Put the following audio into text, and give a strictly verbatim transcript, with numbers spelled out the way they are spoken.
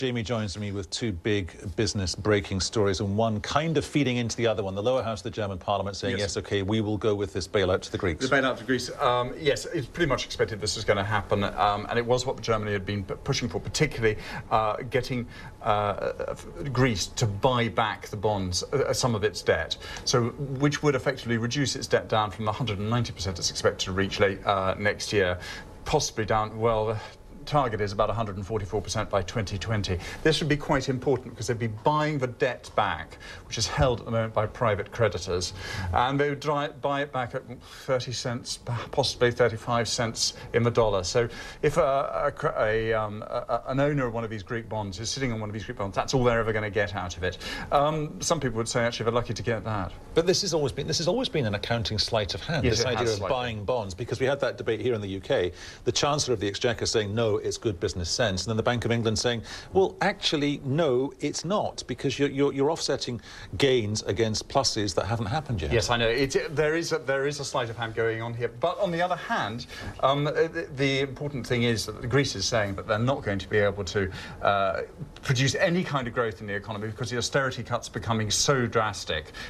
Jamie joins me with two big business breaking stories, and one kind of feeding into the other one. The lower house of the German parliament saying, yes, yes OK, we will go with this bailout to the Greeks. The bailout to Greece, um, yes, it's pretty much expected this was going to happen, um, and it was what Germany had been pushing for, particularly uh, getting uh, Greece to buy back the bonds, uh, some of its debt, so which would effectively reduce its debt down from the one hundred ninety percent it's expected to reach late uh, next year, possibly down, well, target is about one hundred forty-four percent by twenty twenty. This would be quite important because they'd be buying the debt back, which is held at the moment by private creditors, and they would buy it back at thirty cents, possibly thirty-five cents in the dollar. So if a, a, a, um, a, an owner of one of these Greek bonds is sitting on one of these Greek bonds, that's all they're ever going to get out of it. Um, some people would say, actually, they're lucky to get that. But this has always been this has always been an accounting sleight of hand, yes, this idea of slightly. buying bonds, because we had that debate here in the U K, the Chancellor of the Exchequer saying, no, it's good business sense, and then the Bank of England saying, well, actually, no, it's not, because you're, you're, you're offsetting gains against pluses that haven't happened yet. Yes, I know. It, it, there, is a, there is a sleight of hand going on here. But on the other hand, um, the, the important thing is that Greece is saying that they're not going to be able to uh, produce any kind of growth in the economy because the austerity cuts are becoming so drastic